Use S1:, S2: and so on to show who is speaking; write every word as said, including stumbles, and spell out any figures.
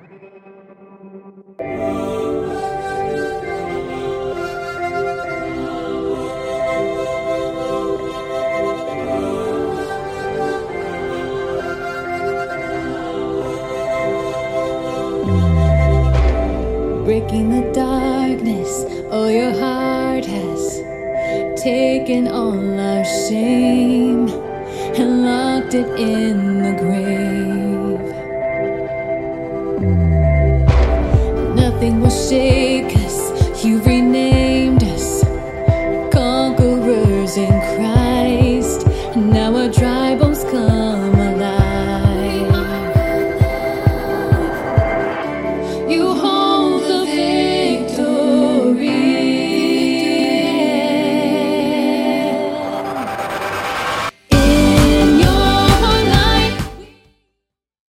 S1: Breaking the darkness, oh, your heart has taken all our shame and locked it in the grave. Nothing will shake us, you